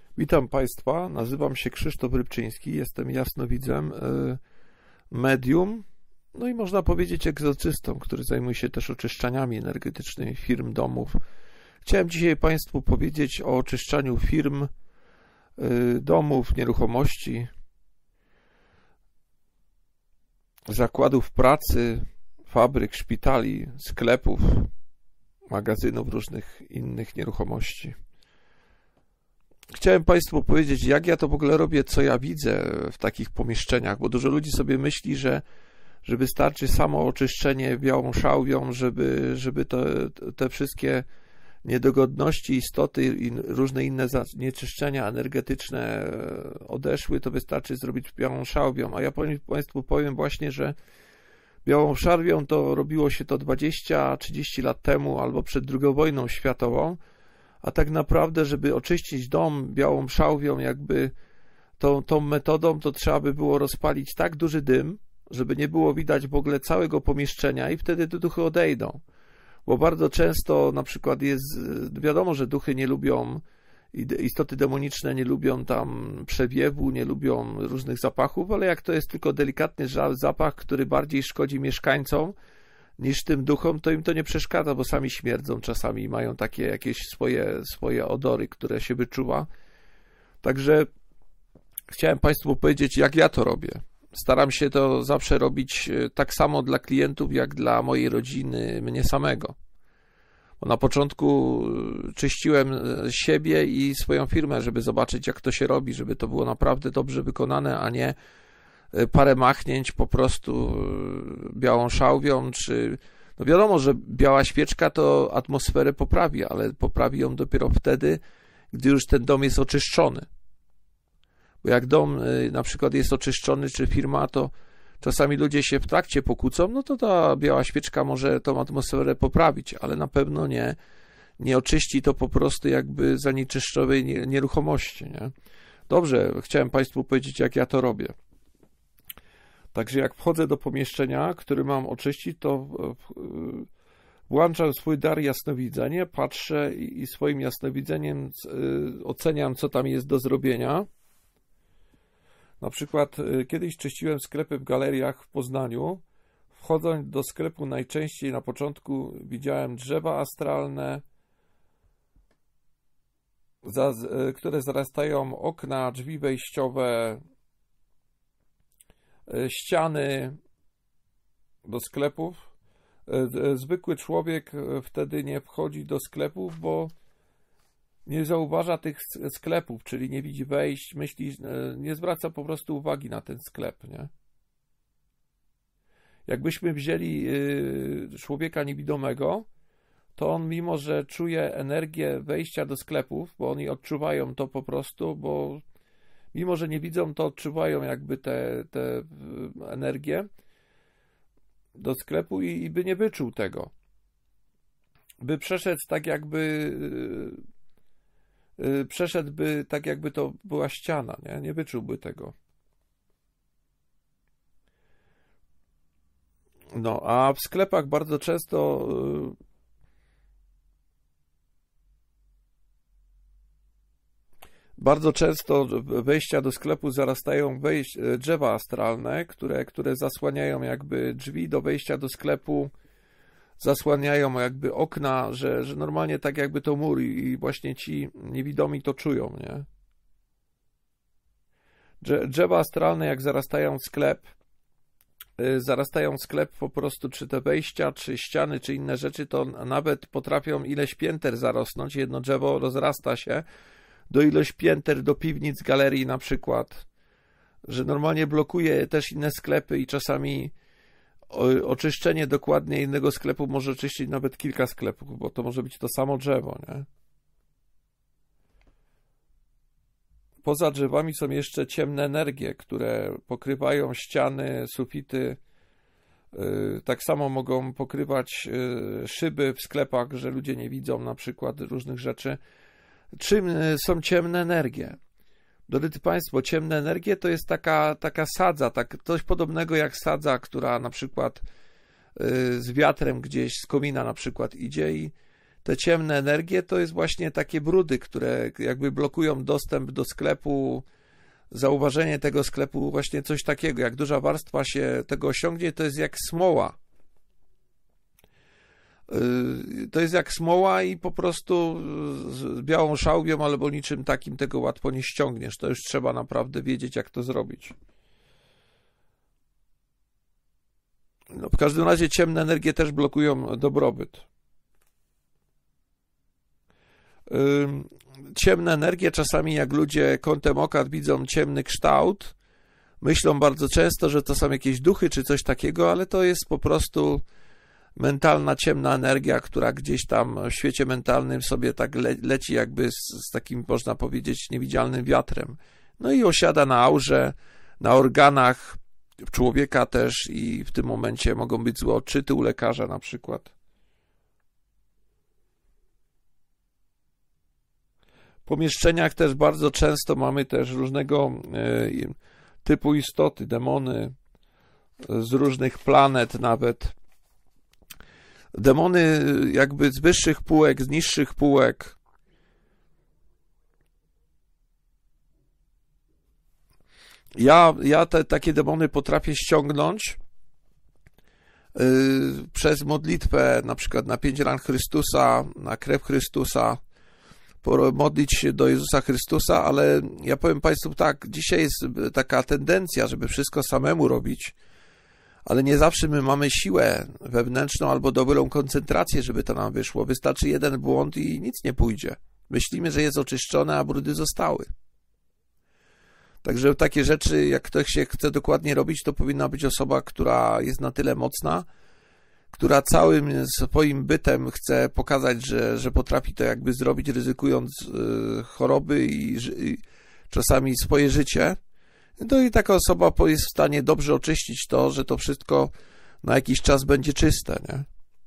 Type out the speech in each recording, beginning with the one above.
Witam Państwa, nazywam się Krzysztof Rybczyński, jestem jasnowidzem, medium, no i można powiedzieć egzorcystą, który zajmuje się też oczyszczaniami energetycznymi firm, domów. Chciałem dzisiaj Państwu powiedzieć o oczyszczaniu firm, domów, nieruchomości, zakładów pracy, fabryk, szpitali, sklepów, magazynów, różnych innych nieruchomości. Chciałem Państwu powiedzieć, jak ja to w ogóle robię, co ja widzę w takich pomieszczeniach, bo dużo ludzi sobie myśli, że wystarczy samo oczyszczenie białą szałwią, żeby te wszystkie niedogodności, istoty i różne inne zanieczyszczenia energetyczne odeszły, to wystarczy zrobić białą szałwią. A ja Państwu powiem właśnie, że białą szałwią to robiło się to 20-30 lat temu albo przed II wojną światową, a tak naprawdę, żeby oczyścić dom białą szałwią, jakby tą metodą, to trzeba by było rozpalić tak duży dym, żeby nie było widać w ogóle całego pomieszczenia i wtedy te duchy odejdą. Bo bardzo często na przykład jest, wiadomo, że duchy nie lubią, istoty demoniczne nie lubią tam przewiewu, nie lubią różnych zapachów, ale jak to jest tylko delikatny zapach, który bardziej szkodzi mieszkańcom niż tym duchom, to im to nie przeszkadza, bo sami śmierdzą czasami, mają takie jakieś swoje odory, które się wyczuwa. Także chciałem Państwu powiedzieć, jak ja to robię. Staram się to zawsze robić tak samo dla klientów, jak dla mojej rodziny, mnie samego. Bo na początku czyściłem siebie i swoją firmę, żeby zobaczyć, jak to się robi, żeby to było naprawdę dobrze wykonane, a nie parę machnięć po prostu białą szałwią, czy... No wiadomo, że biała świeczka to atmosferę poprawi, ale poprawi ją dopiero wtedy, gdy już ten dom jest oczyszczony. Bo jak dom na przykład jest oczyszczony, czy firma, to czasami ludzie się w trakcie pokłócą, no to ta biała świeczka może tą atmosferę poprawić, ale na pewno nie oczyści to po prostu jakby zanieczyszczonej nieruchomości, nie? Dobrze, chciałem Państwu powiedzieć, jak ja to robię. Także jak wchodzę do pomieszczenia, który mam oczyścić, to włączam swój dar jasnowidzenia, patrzę i swoim jasnowidzeniem oceniam, co tam jest do zrobienia. Na przykład kiedyś czyściłem sklepy w galeriach w Poznaniu. Wchodząc do sklepu najczęściej na początku widziałem drzewa astralne, które zarastają okna, drzwi wejściowe, ściany do sklepów. Zwykły człowiek wtedy nie wchodzi do sklepów, bo nie zauważa tych sklepów, czyli nie widzi wejść, myśli, nie zwraca po prostu uwagi na ten sklep, nie? Jakbyśmy wzięli człowieka niewidomego, to on, mimo że czuje energię wejścia do sklepów, bo oni odczuwają to po prostu, bo mimo że nie widzą, to odczuwają jakby te energię do sklepu i by nie wyczuł tego. By przeszedłby tak jakby to była ściana, nie wyczułby tego. No, a w sklepach bardzo często wejścia do sklepu zarastają drzewa astralne, które zasłaniają jakby drzwi do wejścia do sklepu, zasłaniają jakby okna, że normalnie tak jakby to mur i właśnie ci niewidomi to czują, nie? Drzewa astralne jak zarastają sklep po prostu, czy te wejścia, czy ściany, czy inne rzeczy, to nawet potrafią ileś pięter zarosnąć. Jedno drzewo rozrasta się do ilość pięter, do piwnic, galerii na przykład, że normalnie blokuje też inne sklepy i czasami oczyszczenie dokładnie innego sklepu może oczyścić nawet kilka sklepów, bo to może być to samo drzewo, nie? Poza drzewami są jeszcze ciemne energie, które pokrywają ściany, sufity. Tak samo mogą pokrywać szyby w sklepach, że ludzie nie widzą na przykład różnych rzeczy. Czym są ciemne energie? Drodzy Państwo, ciemne energie to jest taka sadza, coś podobnego jak sadza, która na przykład z wiatrem gdzieś z komina na przykład idzie i te ciemne energie to jest właśnie takie brudy, które jakby blokują dostęp do sklepu, zauważenie tego sklepu, właśnie coś takiego, jak duża warstwa się tego osiągnie, to jest jak smoła. To jest jak smoła i po prostu z białą szałwią albo niczym takim tego łatwo nie ściągniesz. To już trzeba naprawdę wiedzieć, jak to zrobić. No, w każdym razie ciemne energie też blokują dobrobyt. Ciemne energie, czasami jak ludzie kątem oka widzą ciemny kształt, myślą bardzo często, że to są jakieś duchy czy coś takiego, ale to jest po prostu mentalna ciemna energia, która gdzieś tam w świecie mentalnym sobie tak leci jakby z takim, można powiedzieć, niewidzialnym wiatrem. No i osiada na aurze, na organach człowieka też i w tym momencie mogą być złe odczyty u lekarza na przykład. W pomieszczeniach też bardzo często mamy też różnego typu istoty, demony z różnych planet nawet. Demony jakby z wyższych półek, z niższych półek. Ja takie demony potrafię ściągnąć przez modlitwę, na przykład na 5 ran Chrystusa, na krew Chrystusa, modlić się do Jezusa Chrystusa, ale ja powiem Państwu tak, dzisiaj jest taka tendencja, żeby wszystko samemu robić, ale nie zawsze my mamy siłę wewnętrzną albo dobrą koncentrację, żeby to nam wyszło. Wystarczy jeden błąd i nic nie pójdzie. Myślimy, że jest oczyszczone, a brudy zostały. Także takie rzeczy, jak ktoś się chce dokładnie robić, to powinna być osoba, która jest na tyle mocna, która całym swoim bytem chce pokazać, że potrafi to jakby zrobić, ryzykując choroby i czasami swoje życie. No i taka osoba jest w stanie dobrze oczyścić to, że to wszystko na jakiś czas będzie czyste, nie?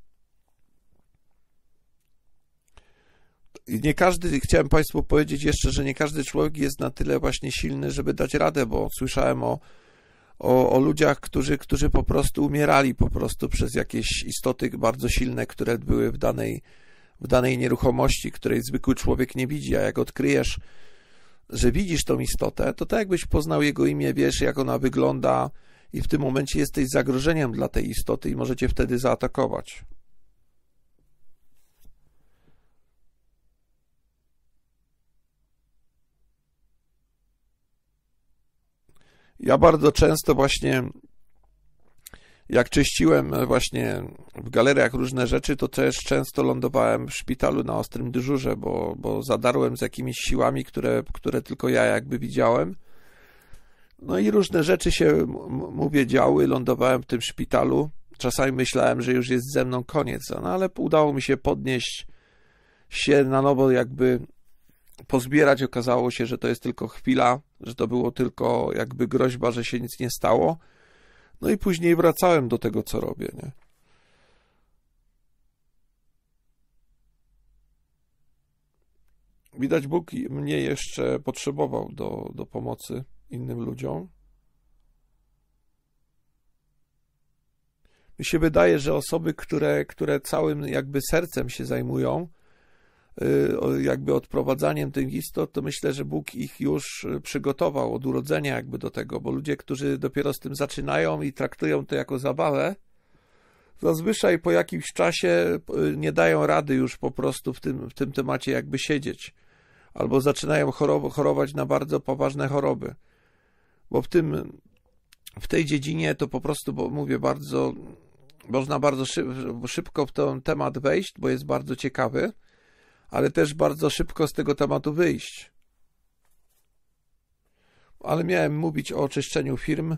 I nie każdy, chciałem Państwu powiedzieć jeszcze, że nie każdy człowiek jest na tyle właśnie silny, żeby dać radę, bo słyszałem o ludziach, którzy po prostu umierali po prostu przez jakieś istoty bardzo silne, które były w danej nieruchomości, której zwykły człowiek nie widzi, a jak odkryjesz, że widzisz tą istotę, to tak jakbyś poznał jego imię, wiesz jak ona wygląda i w tym momencie jesteś zagrożeniem dla tej istoty i możecie wtedy zaatakować. Ja bardzo często właśnie, jak czyściłem właśnie w galeriach różne rzeczy, to też często lądowałem w szpitalu na ostrym dyżurze, bo zadarłem z jakimiś siłami, które tylko ja jakby widziałem. No i różne rzeczy się, mówię, działy, lądowałem w tym szpitalu. Czasami myślałem, że już jest ze mną koniec, no ale udało mi się podnieść się na nowo, jakby pozbierać. Okazało się, że to jest tylko chwila, że to było tylko jakby groźba, że się nic nie stało. No i później wracałem do tego, co robię, nie? Widać, Bóg mnie jeszcze potrzebował do pomocy innym ludziom. Mi się wydaje, że osoby, które całym jakby sercem się zajmują, jakby odprowadzaniem tych istot, to myślę, że Bóg ich już przygotował od urodzenia jakby do tego, bo ludzie, którzy dopiero z tym zaczynają i traktują to jako zabawę, zazwyczaj po jakimś czasie nie dają rady już po prostu w tym temacie jakby siedzieć, albo zaczynają chorować na bardzo poważne choroby, bo w tej dziedzinie to po prostu, bo mówię, można bardzo szybko w ten temat wejść, bo jest bardzo ciekawy, ale też bardzo szybko z tego tematu wyjść. Ale miałem mówić o oczyszczeniu firm,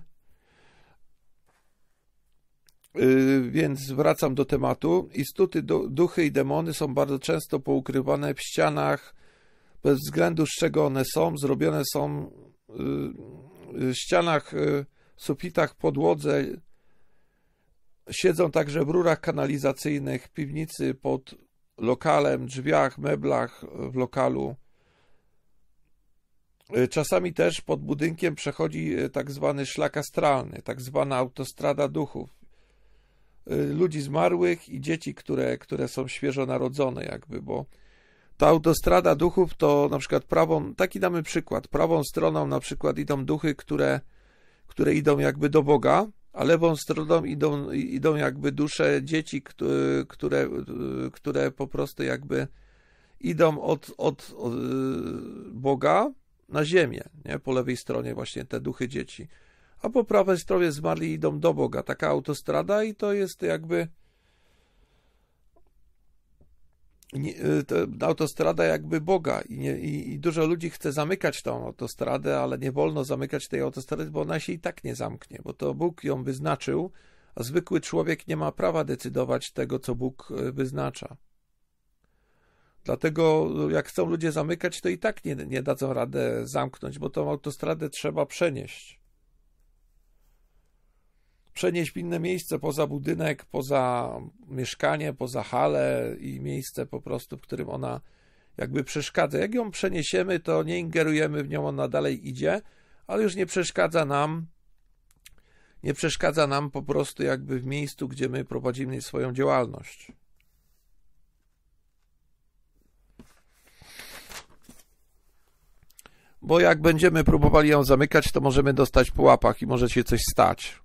więc wracam do tematu. Istoty, duchy i demony są bardzo często poukrywane w ścianach, bez względu z czego one są. Zrobione są w ścianach, sufitach, podłodze. Siedzą także w rurach kanalizacyjnych, w piwnicy, pod lokalem, drzwiach, meblach w lokalu. Czasami też pod budynkiem przechodzi tak zwany szlak astralny, tak zwana autostrada duchów. ludzi zmarłych i dzieci, które są świeżo narodzone jakby, bo ta autostrada duchów to na przykład taki damy przykład, prawą stroną na przykład idą duchy, które idą jakby do Boga, a lewą stroną idą jakby dusze dzieci, które po prostu jakby idą od Boga na ziemię, nie? Po lewej stronie właśnie te duchy dzieci, a po prawej stronie zmarli idą do Boga. Taka autostrada i to jest jakby autostrada jakby Boga i dużo ludzi chce zamykać tą autostradę, ale nie wolno zamykać tej autostrady, bo ona się i tak nie zamknie, bo to Bóg ją wyznaczył, a zwykły człowiek nie ma prawa decydować tego, co Bóg wyznacza. Dlatego jak chcą ludzie zamykać, to i tak nie dadzą radę zamknąć, bo tą autostradę trzeba przenieść. Przenieść w inne miejsce, poza budynek, poza mieszkanie, poza halę i miejsce po prostu, w którym ona jakby przeszkadza. Jak ją przeniesiemy, to nie ingerujemy w nią, ona dalej idzie, ale już nie przeszkadza nam po prostu jakby w miejscu, gdzie my prowadzimy swoją działalność. Bo jak będziemy próbowali ją zamykać, to możemy dostać po łapach i może się coś stać.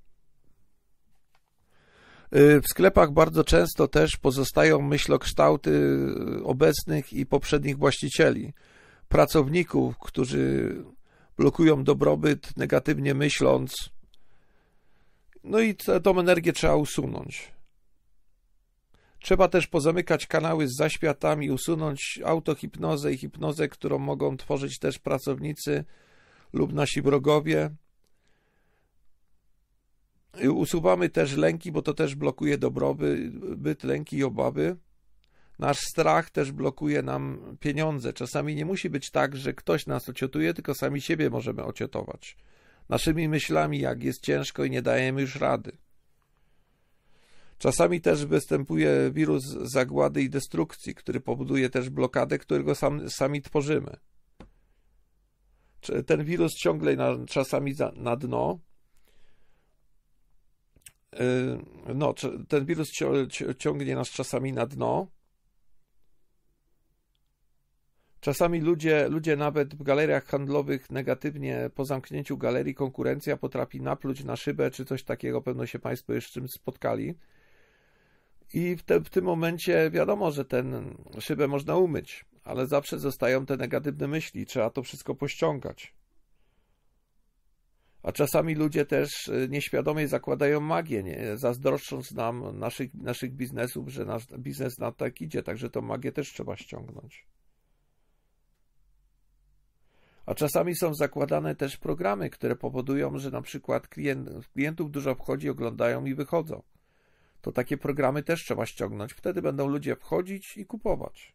W sklepach bardzo często też pozostają myślokształty obecnych i poprzednich właścicieli, pracowników, którzy blokują dobrobyt, negatywnie myśląc. No i tą energię trzeba usunąć. Trzeba też pozamykać kanały z zaświatami, usunąć autohipnozę i hipnozę, którą mogą tworzyć też pracownicy lub nasi wrogowie. Usuwamy też lęki, bo to też blokuje dobrobyt, lęki i obawy. Nasz strach też blokuje nam pieniądze. Czasami nie musi być tak, że ktoś nas ociotuje, tylko sami siebie możemy ociotować. Naszymi myślami, jak jest ciężko i nie dajemy już rady. Czasami też występuje wirus zagłady i destrukcji, który powoduje też blokadę, którego sami tworzymy. Ten wirus ciągle czasami na dno. Ten wirus ciągnie nas czasami na dno. Czasami ludzie nawet w galeriach handlowych negatywnie po zamknięciu galerii konkurencja potrafi napluć na szybę czy coś takiego, pewno się Państwo już z czymś spotkali. I w tym momencie wiadomo, że tę szybę można umyć, ale zawsze zostają te negatywne myśli, trzeba to wszystko pościągać. A czasami ludzie też nieświadomie zakładają magię, zazdroszcząc nam naszych biznesów, że nasz biznes nam tak idzie, także tą magię też trzeba ściągnąć. A czasami są zakładane też programy, które powodują, że na przykład klientów dużo wchodzi, oglądają i wychodzą. To takie programy też trzeba ściągnąć. Wtedy będą ludzie wchodzić i kupować.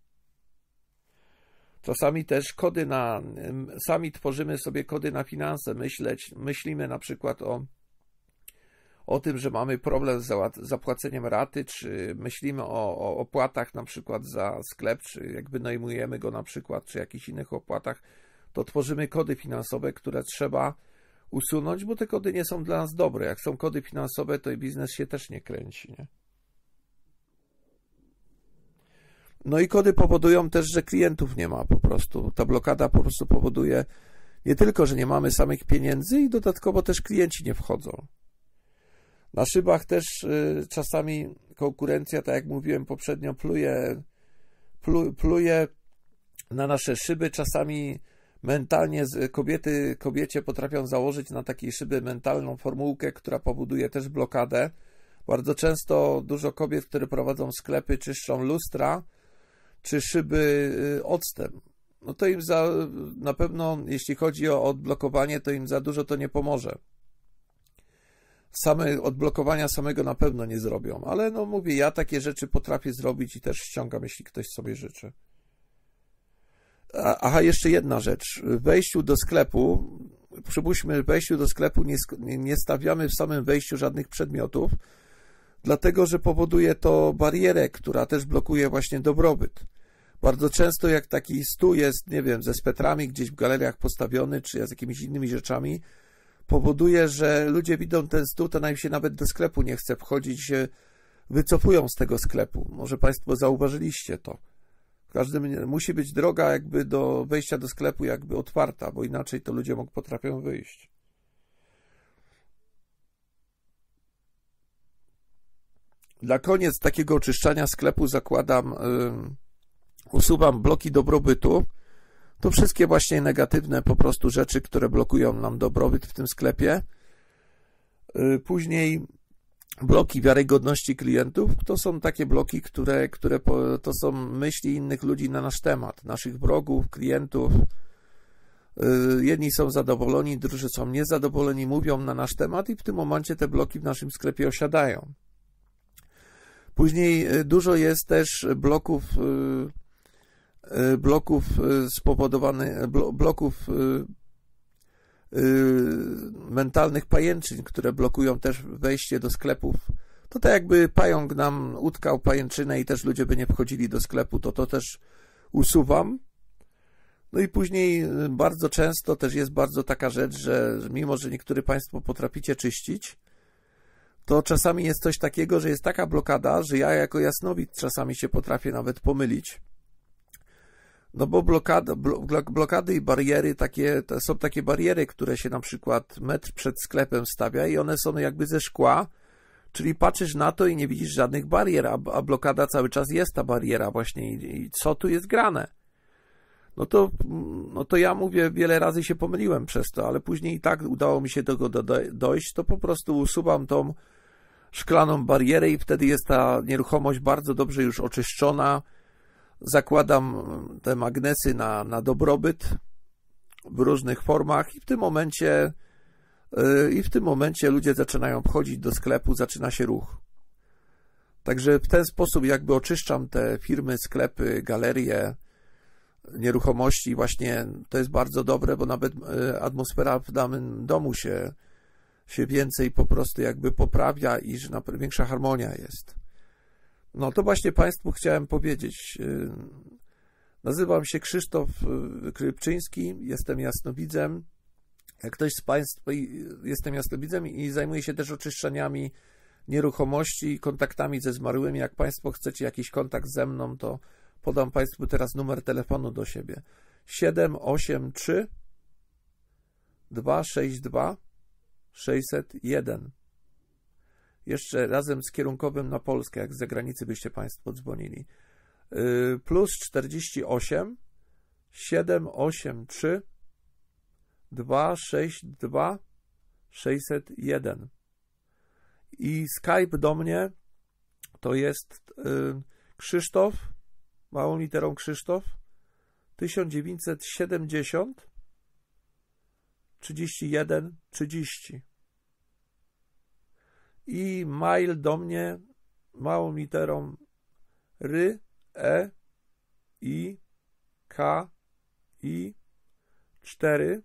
Czasami też sami tworzymy sobie kody na finanse. Myślimy na przykład o tym, że mamy problem z zapłaceniem raty, czy myślimy o opłatach na przykład za sklep, czy jak wynajmujemy go na przykład, czy jakichś innych opłatach, to tworzymy kody finansowe, które trzeba usunąć, bo te kody nie są dla nas dobre. Jak są kody finansowe, to i biznes się też nie kręci, nie? No i kody powodują też, że klientów nie ma po prostu. Ta blokada po prostu powoduje nie tylko, że nie mamy samych pieniędzy i dodatkowo też klienci nie wchodzą. Na szybach też czasami konkurencja, tak jak mówiłem poprzednio, pluje na nasze szyby. Czasami mentalnie kobiecie potrafią założyć na takiej szyby mentalną formułkę, która powoduje też blokadę. Bardzo często dużo kobiet, które prowadzą sklepy, czyszczą lustra czy szyby octem. No to im na pewno, jeśli chodzi o odblokowanie, to im za dużo to nie pomoże. Odblokowania samego na pewno nie zrobią, ale no mówię, ja takie rzeczy potrafię zrobić i też ściągam, jeśli ktoś sobie życzy. Aha, jeszcze jedna rzecz. W wejściu do sklepu, przypuśćmy, w wejściu do sklepu nie stawiamy w samym wejściu żadnych przedmiotów, dlatego że powoduje to barierę, która też blokuje właśnie dobrobyt. Bardzo często jak taki stół jest, nie wiem, ze swetrami gdzieś w galeriach postawiony, czy z jakimiś innymi rzeczami, powoduje, że ludzie widzą ten stół, to nam się nawet do sklepu nie chce wchodzić, się wycofują z tego sklepu. Może Państwo zauważyliście to. Musi być droga jakby do wejścia do sklepu jakby otwarta, bo inaczej to ludzie potrafią wyjść. Na koniec takiego oczyszczania sklepu usuwam bloki dobrobytu. To wszystkie właśnie negatywne po prostu rzeczy, które blokują nam dobrobyt w tym sklepie. Później bloki wiarygodności klientów. To są takie bloki, które to są myśli innych ludzi na nasz temat, naszych wrogów, klientów. Jedni są zadowoleni, drudzy są niezadowoleni, mówią na nasz temat i w tym momencie te bloki w naszym sklepie osiadają. Później dużo jest też bloków mentalnych pajęczyn, które blokują też wejście do sklepów. To tak jakby pająk nam utkał pajęczynę i też ludzie by nie wchodzili do sklepu, to też usuwam. No i później bardzo często też jest bardzo taka rzecz, że mimo, że niektórzy Państwo potraficie czyścić, to czasami jest coś takiego, że jest taka blokada, że ja jako jasnowid czasami się potrafię nawet pomylić. No bo blokady i bariery to są takie bariery, które się na przykład metr przed sklepem stawia i one są jakby ze szkła, czyli patrzysz na to i nie widzisz żadnych barier, a blokada cały czas jest ta bariera właśnie i co tu jest grane? No to ja mówię, wiele razy się pomyliłem przez to, ale później i tak udało mi się do tego dojść, to po prostu usuwam tą szklaną barierę i wtedy jest ta nieruchomość bardzo dobrze już oczyszczona. Zakładam te magnesy na dobrobyt w różnych formach i w tym momencie ludzie zaczynają wchodzić do sklepu, zaczyna się ruch. Także w ten sposób jakby oczyszczam te firmy, sklepy, galerie, nieruchomości. Właśnie to jest bardzo dobre, bo nawet atmosfera w danym domu się więcej po prostu jakby poprawia i że większa harmonia jest. No to właśnie Państwu chciałem powiedzieć. Nazywam się Krzysztof Krypczyński, jestem jasnowidzem. Jak ktoś z Państwa, jestem jasnowidzem i zajmuję się też oczyszczaniami nieruchomości, kontaktami ze zmarłymi. Jak Państwo chcecie jakiś kontakt ze mną, to podam Państwu teraz numer telefonu do siebie. 783 262 601. Jeszcze razem z kierunkowym na Polskę, jak z zagranicy byście Państwo dzwonili. Plus 48 783 262 601. I Skype do mnie to jest Krzysztof, małą literą Krzysztof, 1970 31 30. I mail do mnie małą literą REIKI4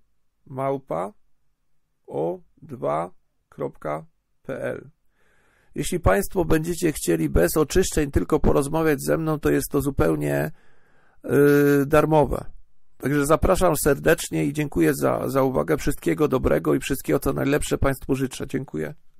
@o2.pl. Jeśli Państwo będziecie chcieli bez oczyszczeń tylko porozmawiać ze mną, to jest to zupełnie darmowe. Także zapraszam serdecznie i dziękuję za uwagę. Wszystkiego dobrego i wszystkiego co najlepsze Państwu życzę. Dziękuję.